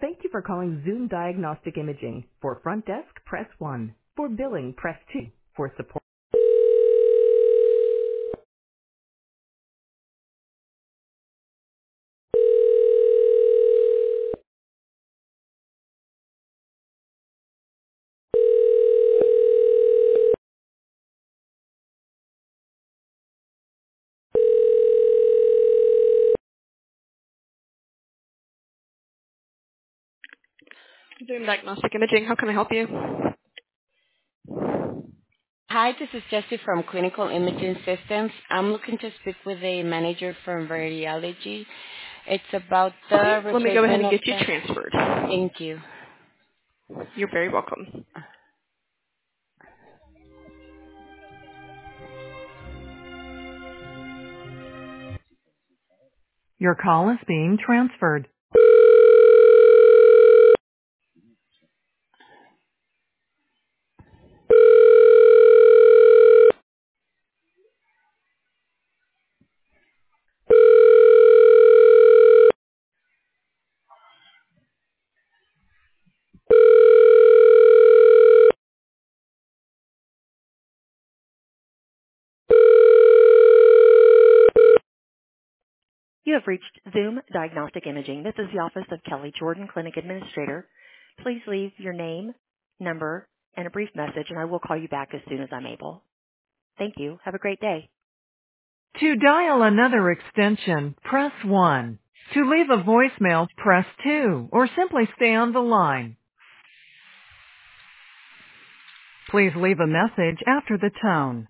Thank you for calling Zoom Diagnostic Imaging. For front desk, press 1. For billing, press 2. For support. Zoom Diagnostic Imaging, how can I help you? Hi, this is Jessie from Clinical Imaging Systems. I'm looking to speak with a manager from radiology. It's about Okay, the let me go ahead replacement and of get you the... transferred. Thank you. You're very welcome. Your call is being transferred. You have reached Zoom Diagnostic Imaging. This is the office of Kelly Jordan, Clinic Administrator. Please leave your name, number, and a brief message, and I will call you back as soon as I'm able. Thank you. Have a great day. To dial another extension, press 1. To leave a voicemail, press 2, or simply stay on the line. Please leave a message after the tone.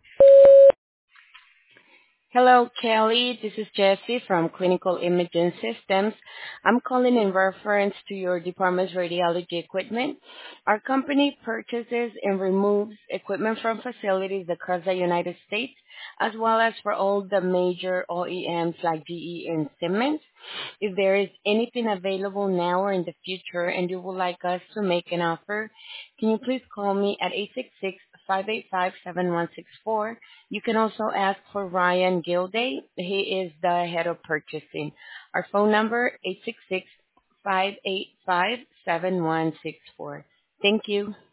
Hello, Kelly. This is Jessie from Clinical Imaging Systems. I'm calling in reference to your department's radiology equipment. Our company purchases and removes equipment from facilities across the United States, as well as for all the major OEMs like GE and Siemens. If there is anything available now or in the future and you would like us to make an offer, can you please call me at 866-585-7164. You can also ask for Ryan Gilday. He is the head of purchasing. Our phone number, 866-585-7164. Thank you.